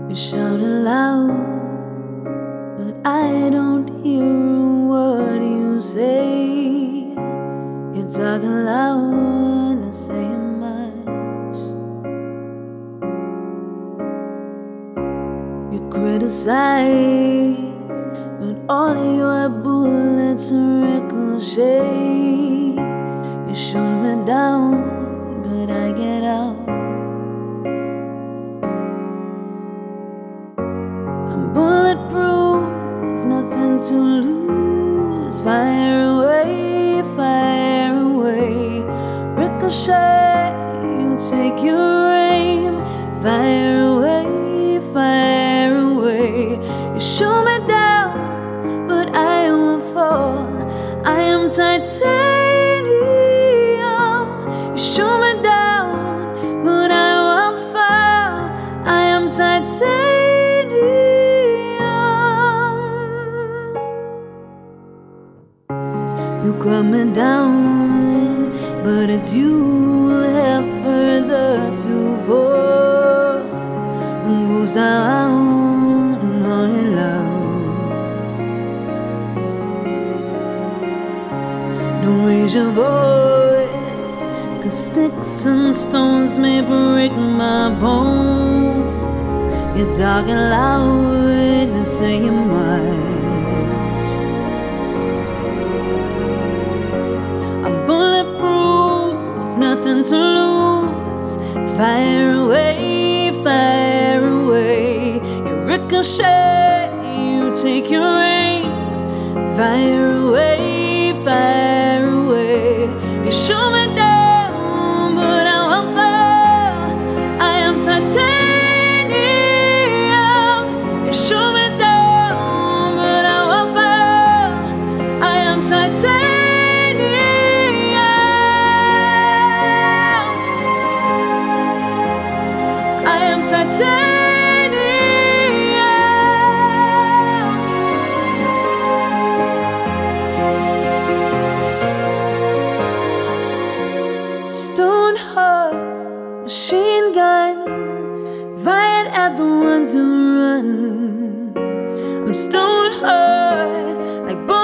You're shouting loud, but I don't hear what you say. You're talking loud, not saying much. You criticize, but all your bullets ricochet. You shoot me down, but I get out. I'm bulletproof, nothing to lose. Fire away, fire away. Ricochet, you take your aim. Fire away, fire away. You shoot me down, but I won't fall. I am titanium. You shoot me down, but I won't fall. I am titanium. You cut me down, but it's you who have further to fall. And goes down on it loud. Don't raise your voice, 'cause sticks and stones may break my bones. You're talking loud and saying much. I'm bulletproof, nothing to lose. Fire away, fire away. You ricochet, you take your aim. Fire away, fire away. You shoot me down, but I won't fall. I am titanium. You shoot me down, but I won't fall. I am titanium. I am titanium. Stone heart, machine gun, fired at the ones who run. I'm stone hard, like